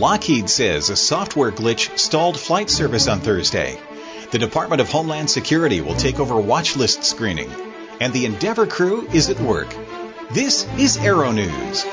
Lockheed says a software glitch stalled flight service on Thursday. The Department of Homeland Security will take over watch list screening. And the Endeavour crew is at work. This is Aero News.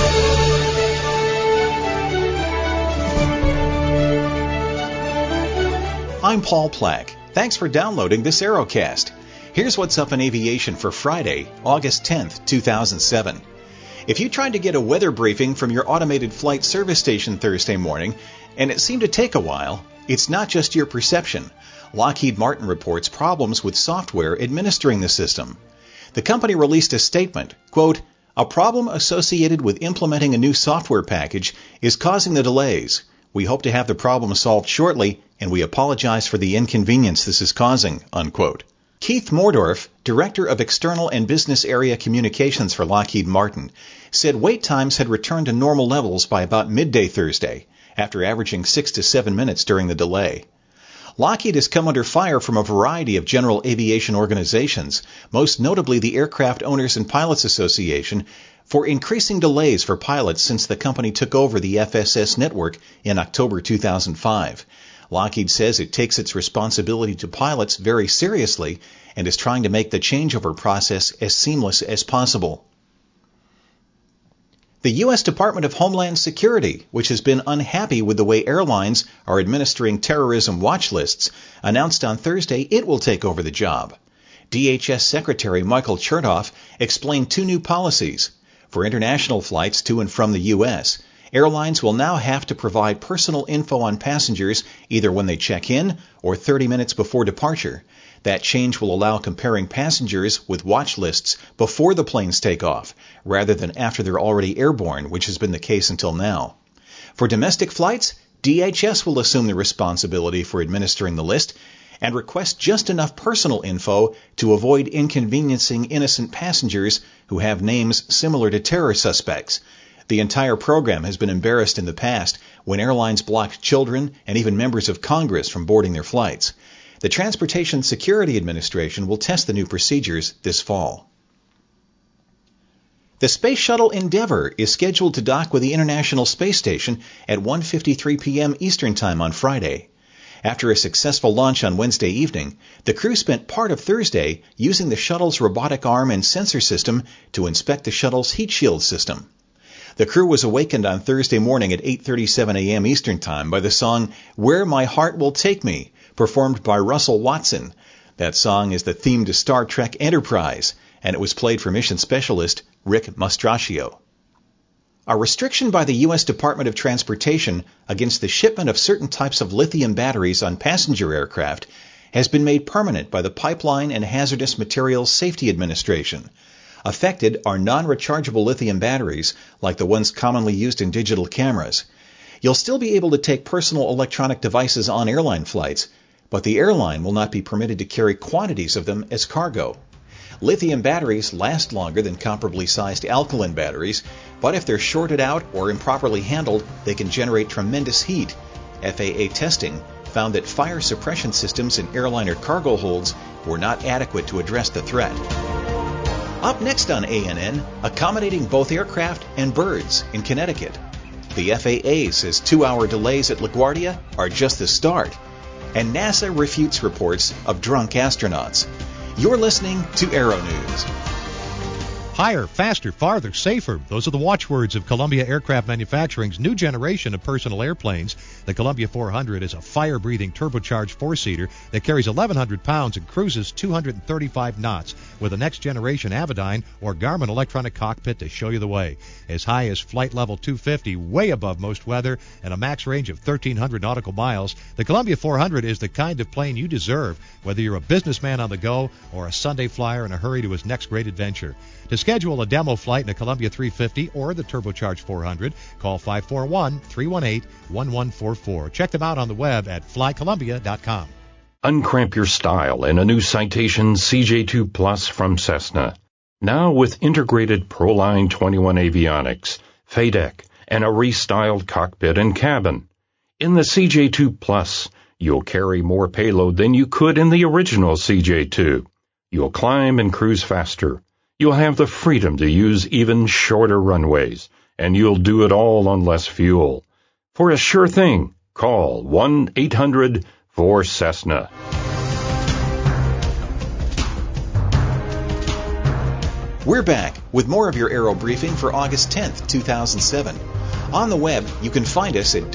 I'm Paul Plack. Thanks for downloading this Aerocast. Here's what's up in aviation for Friday, August 10th, 2007. If you tried to get a weather briefing from your automated flight service station Thursday morning, and it seemed to take a while, it's not just your perception. Lockheed Martin reports problems with software administering the system. The company released a statement, quote, "A problem associated with implementing a new software package is causing the delays. We hope to have the problem solved shortly, and we apologize for the inconvenience this is causing," unquote. Keith Mordorf, Director of External and Business Area Communications for Lockheed Martin, said wait times had returned to normal levels by about midday Thursday, after averaging 6 to 7 minutes during the delay. Lockheed has come under fire from a variety of general aviation organizations, most notably the Aircraft Owners and Pilots Association, for increasing delays for pilots since the company took over the FSS network in October 2005. Lockheed says it takes its responsibility to pilots very seriously and is trying to make the changeover process as seamless as possible. The U.S. Department of Homeland Security, which has been unhappy with the way airlines are administering terrorism watch lists, announced on Thursday it will take over the job. DHS Secretary Michael Chertoff explained two new policies. For international flights to and from the U.S., airlines will now have to provide personal info on passengers either when they check in or 30 minutes before departure. That change will allow comparing passengers with watch lists before the planes take off, rather than after they're already airborne, which has been the case until now. For domestic flights, DHS will assume the responsibility for administering the list and request just enough personal info to avoid inconveniencing innocent passengers who have names similar to terror suspects. The entire program has been embarrassed in the past when airlines blocked children and even members of Congress from boarding their flights. The Transportation Security Administration will test the new procedures this fall. The Space Shuttle Endeavour is scheduled to dock with the International Space Station at 1:53 p.m. Eastern Time on Friday. After a successful launch on Wednesday evening, the crew spent part of Thursday using the shuttle's robotic arm and sensor system to inspect the shuttle's heat shield system. The crew was awakened on Thursday morning at 8:37 a.m. Eastern Time by the song "Where My Heart Will Take Me," performed by Russell Watson. That song is the theme to Star Trek Enterprise, and it was played for mission specialist Rick Mastracchio. A restriction by the U.S. Department of Transportation against the shipment of certain types of lithium batteries on passenger aircraft has been made permanent by the Pipeline and Hazardous Materials Safety Administration. Affected are non-rechargeable lithium batteries, like the ones commonly used in digital cameras. You'll still be able to take personal electronic devices on airline flights, but the airline will not be permitted to carry quantities of them as cargo. Lithium batteries last longer than comparably sized alkaline batteries, but if they're shorted out or improperly handled, they can generate tremendous heat. FAA testing found that fire suppression systems in airliner cargo holds were not adequate to address the threat. Up next on ANN, accommodating both aircraft and birds in Connecticut. The FAA says 2-hour delays at LaGuardia are just the start. And NASA refutes reports of drunk astronauts. You're listening to Aero News. Higher, faster, farther, safer. Those are the watchwords of Columbia Aircraft Manufacturing's new generation of personal airplanes. The Columbia 400 is a fire-breathing turbocharged four-seater that carries 1,100 pounds and cruises 235 knots with a next-generation Avidyne or Garmin electronic cockpit to show you the way. As high as flight level 250, way above most weather, and a max range of 1,300 nautical miles, the Columbia 400 is the kind of plane you deserve, whether you're a businessman on the go or a Sunday flyer in a hurry to his next great adventure. To schedule a demo flight in a Columbia 350 or the turbocharged 400, call 541-318-1144. Check them out on the web at flycolumbia.com. Uncramp your style in a new Citation CJ2 Plus from Cessna. Now with integrated ProLine 21 avionics, FADEC, and a restyled cockpit and cabin. In the CJ2 Plus, you'll carry more payload than you could in the original CJ2. You'll climb and cruise faster. You'll have the freedom to use even shorter runways, and you'll do it all on less fuel. For a sure thing, call 1-800-4CESNA. We're back with more of your Aero Briefing for August 10th, 2007. On the web, you can find us at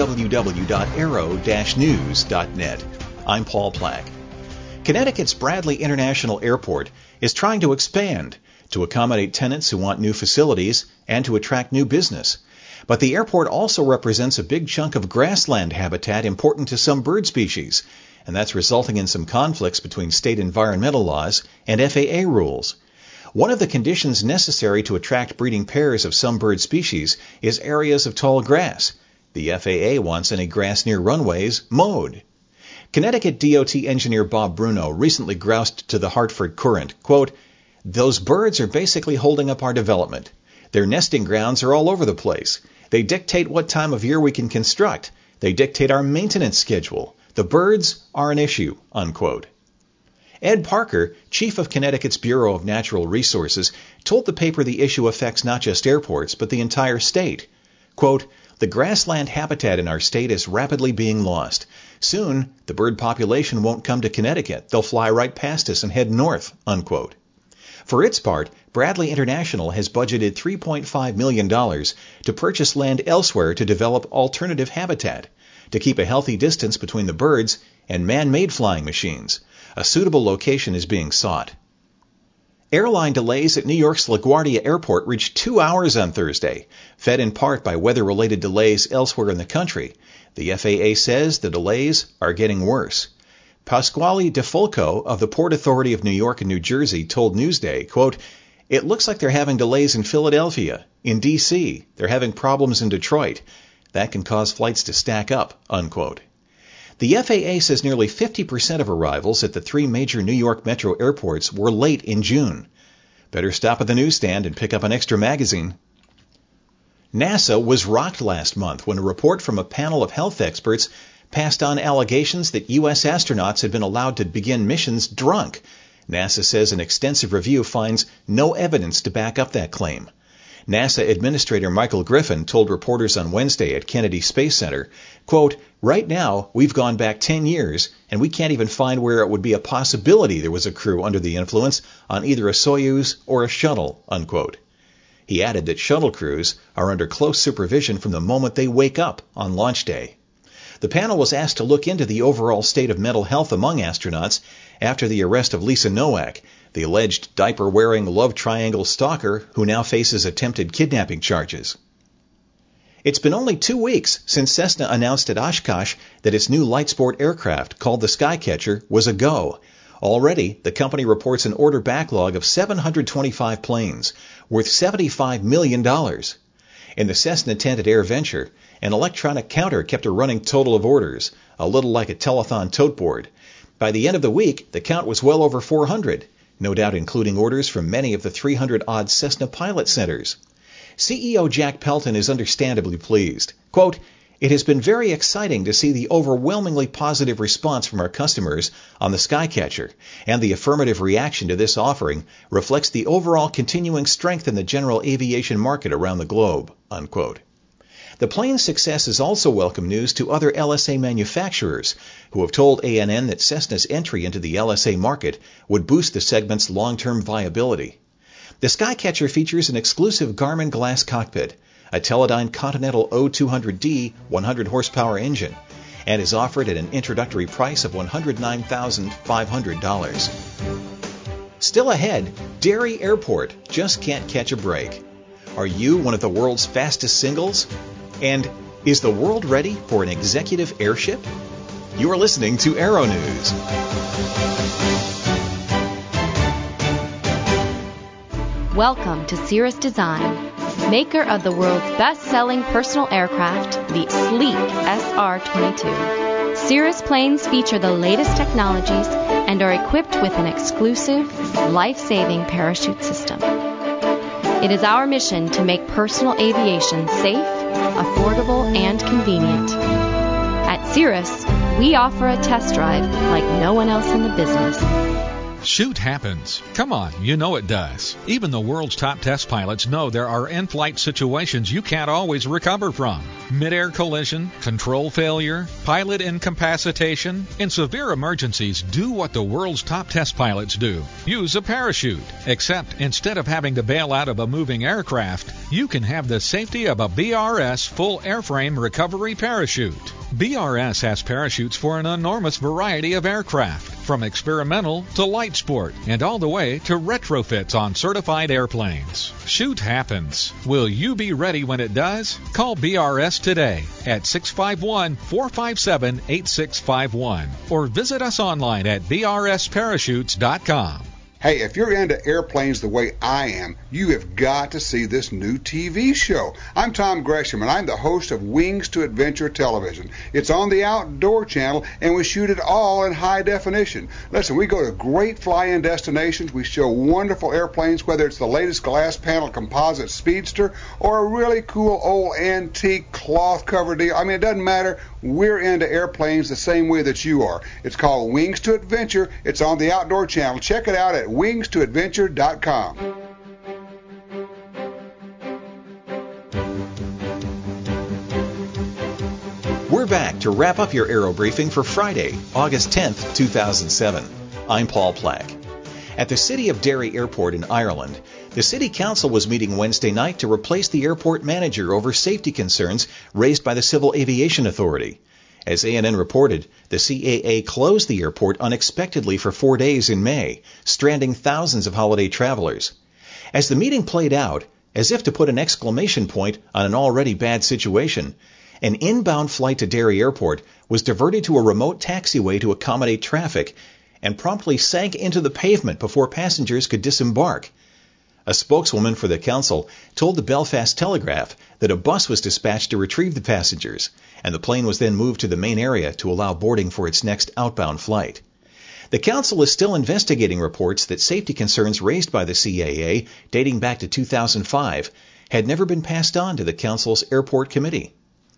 www.aero-news.net. I'm Paul Plack. Connecticut's Bradley International Airport is trying to expand to accommodate tenants who want new facilities and to attract new business. But the airport also represents a big chunk of grassland habitat important to some bird species, and that's resulting in some conflicts between state environmental laws and FAA rules. One of the conditions necessary to attract breeding pairs of some bird species is areas of tall grass. The FAA wants any grass near runways mowed. Connecticut DOT engineer Bob Bruno recently groused to the Hartford Courant, quote, "Those birds are basically holding up our development. Their nesting grounds are all over the place. They dictate what time of year we can construct. They dictate our maintenance schedule. The birds are an issue," unquote. Ed Parker, chief of Connecticut's Bureau of Natural Resources, told the paper the issue affects not just airports, but the entire state. Quote, "The grassland habitat in our state is rapidly being lost. Soon, the bird population won't come to Connecticut. They'll fly right past us and head north," unquote. For its part, Bradley International has budgeted $3.5 million to purchase land elsewhere to develop alternative habitat, to keep a healthy distance between the birds and man-made flying machines. A suitable location is being sought. Airline delays at New York's LaGuardia Airport reached 2 hours on Thursday, fed in part by weather-related delays elsewhere in the country. The FAA says the delays are getting worse. Pasquale DeFolco of the Port Authority of New York and New Jersey told Newsday, quote, "It looks like they're having delays in Philadelphia, in D.C., they're having problems in Detroit. That can cause flights to stack up," unquote. The FAA says nearly 50% of arrivals at the 3 major New York metro airports were late in June. Better stop at the newsstand and pick up an extra magazine. NASA was rocked last month when a report from a panel of health experts passed on allegations that U.S. astronauts had been allowed to begin missions drunk. NASA says an extensive review finds no evidence to back up that claim. NASA Administrator Michael Griffin told reporters on Wednesday at Kennedy Space Center, quote, "Right now, we've gone back 10 years, and we can't even find where it would be a possibility there was a crew under the influence on either a Soyuz or a shuttle," unquote. He added that shuttle crews are under close supervision from the moment they wake up on launch day. The panel was asked to look into the overall state of mental health among astronauts after the arrest of Lisa Nowak, the alleged diaper-wearing love triangle stalker who now faces attempted kidnapping charges. It's been only 2 weeks since Cessna announced at Oshkosh that its new light sport aircraft, called the Skycatcher, was a go. Already, the company reports an order backlog of 725 planes, worth $75 million. In the Cessna tent at AirVenture, an electronic counter kept a running total of orders, a little like a telethon tote board. By the end of the week, the count was well over 400, no doubt including orders from many of the 300-odd Cessna pilot centers. CEO Jack Pelton is understandably pleased. Quote, "It has been very exciting to see the overwhelmingly positive response from our customers on the Skycatcher, and the affirmative reaction to this offering reflects the overall continuing strength in the general aviation market around the globe," unquote. The plane's success is also welcome news to other LSA manufacturers, who have told ANN that Cessna's entry into the LSA market would boost the segment's long-term viability. The Skycatcher features an exclusive Garmin glass cockpit, a Teledyne Continental O200D 100-horsepower engine, and is offered at an introductory price of $109,500. Still ahead, Derry Airport just can't catch a break. Are you one of the world's fastest singles? And is the world ready for an executive airship? You are listening to Aero News. Welcome to Cirrus Design, maker of the world's best-selling personal aircraft, the sleek SR-22. Cirrus planes feature the latest technologies and are equipped with an exclusive, life-saving parachute system. It is our mission to make personal aviation safe, affordable, and convenient. At Cirrus, we offer a test drive like no one else in the business. Shoot happens. Come on, you know it does. Even the world's top test pilots know there are in-flight situations you can't always recover from. Mid-air collision, control failure, pilot incapacitation. In severe emergencies, do what the world's top test pilots do. Use a parachute. Except instead of having to bail out of a moving aircraft, you can have the safety of a BRS full airframe recovery parachute. BRS has parachutes for an enormous variety of aircraft, from experimental to light sport, and all the way to retrofits on certified airplanes. Shoot happens. Will you be ready when it does? Call BRS today at 651-457-8651 or visit us online at brsparachutes.com. Hey, if you're into airplanes the way I am, you have got to see this new TV show. I'm Tom Gresham, and I'm the host of Wings to Adventure Television. It's on the Outdoor Channel, and we shoot it all in high definition. Listen, we go to great fly-in destinations. We show wonderful airplanes, whether it's the latest glass panel composite speedster or a really cool old antique cloth-covered deal. I mean, it doesn't matter. We're into airplanes the same way that you are. It's called Wings to Adventure. It's on the Outdoor Channel. Check it out at wingstoadventure.com. We're back to wrap up your Aero Briefing for Friday, August 10th, 2007. I'm Paul Plack. At the City of Derry Airport in Ireland, the City Council was meeting Wednesday night to replace the airport manager over safety concerns raised by the Civil Aviation Authority. As ANN reported, the CAA closed the airport unexpectedly for 4 days in May, stranding thousands of holiday travelers. As the meeting played out, as if to put an exclamation point on an already bad situation, an inbound flight to Derry Airport was diverted to a remote taxiway to accommodate traffic and promptly sank into the pavement before passengers could disembark. A spokeswoman for the council told the Belfast Telegraph that a bus was dispatched to retrieve the passengers, and the plane was then moved to the main area to allow boarding for its next outbound flight. The council is still investigating reports that safety concerns raised by the CAA dating back to 2005 had never been passed on to the council's airport committee.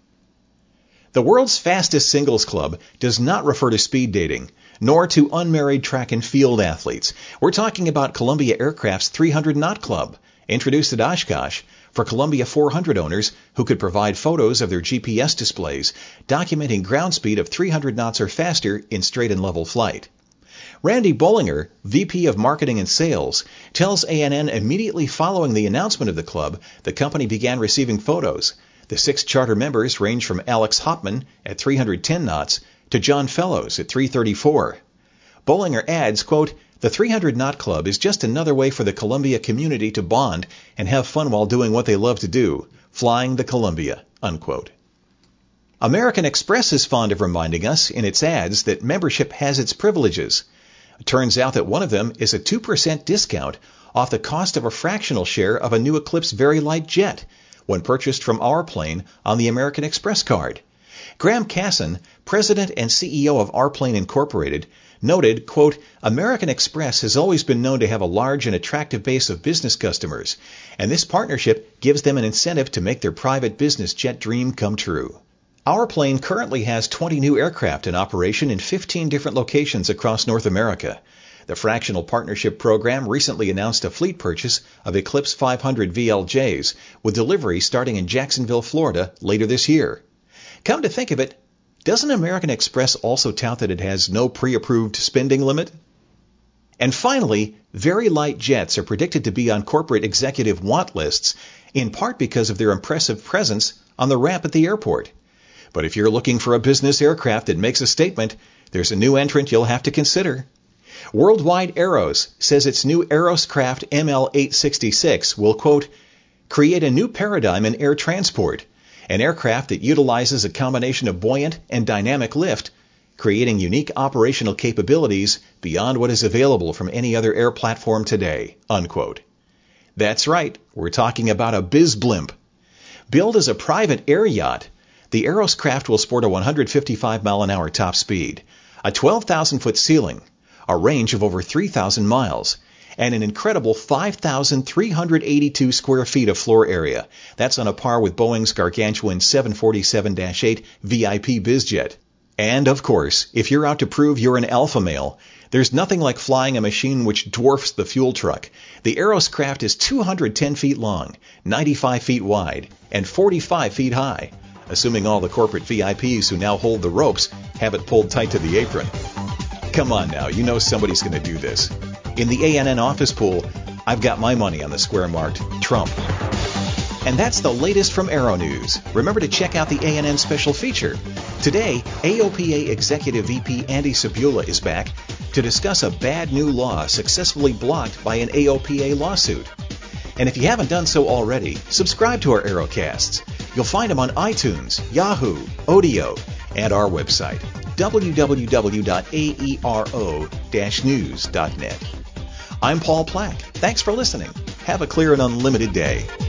The world's fastest singles club does not refer to speed dating, nor to unmarried track and field athletes. We're talking about Columbia Aircraft's 300 Knot Club, introduced at Oshkosh for Columbia 400 owners who could provide photos of their GPS displays documenting ground speed of 300 knots or faster in straight and level flight. Randy Bollinger, VP of Marketing and Sales, tells ANN immediately following the announcement of the club, the company began receiving photos. The 6 charter members range from Alex Hopman at 310 knots to John Fellows at 334. Bollinger adds, quote, "The 300 Knot Club is just another way for the Columbia community to bond and have fun while doing what they love to do, flying the Columbia," unquote. American Express is fond of reminding us in its ads that membership has its privileges. It turns out that one of them is a 2% discount off the cost of a fractional share of a new Eclipse Very Light Jet when purchased from our plane on the American Express card. Graham Casson, president and CEO of R-Plane Incorporated, noted, quote, "American Express has always been known to have a large and attractive base of business customers, and this partnership gives them an incentive to make their private business jet dream come true." Our plane currently has 20 new aircraft in operation in 15 different locations across North America. The fractional partnership program recently announced a fleet purchase of Eclipse 500 VLJs, with delivery starting in Jacksonville, Florida, later this year. Come to think of it, doesn't American Express also tout that it has no pre-approved spending limit? And finally, Very Light Jets are predicted to be on corporate executive want lists, in part because of their impressive presence on the ramp at the airport. But if you're looking for a business aircraft that makes a statement, there's a new entrant you'll have to consider. Worldwide Aeros says its new Aeroscraft ML866 will, quote, "create a new paradigm in air transport, an aircraft that utilizes a combination of buoyant and dynamic lift, creating unique operational capabilities beyond what is available from any other air platform today," unquote. That's right, we're talking about a BizBlimp. Billed as a private air yacht, the Aeroscraft will sport a 155-mile-an-hour top speed, a 12,000-foot ceiling, a range of over 3,000 miles, and an incredible 5,382 square feet of floor area. That's on a par with Boeing's gargantuan 747-8 VIP BizJet. And, of course, if you're out to prove you're an alpha male, there's nothing like flying a machine which dwarfs the fuel truck. The Aeroscraft is 210 feet long, 95 feet wide, and 45 feet high, assuming all the corporate VIPs who now hold the ropes have it pulled tight to the apron. Come on now, you know somebody's going to do this. In the ANN office pool, I've got my money on the square marked Trump. And that's the latest from Aero News. Remember to check out the ANN special feature. Today, AOPA Executive VP Andy Sabula is back to discuss a bad new law successfully blocked by an AOPA lawsuit. And if you haven't done so already, subscribe to our Aerocasts. You'll find them on iTunes, Yahoo, Odeo, and our website, www.aero-news.net. I'm Paul Plack. Thanks for listening. Have a clear and unlimited day.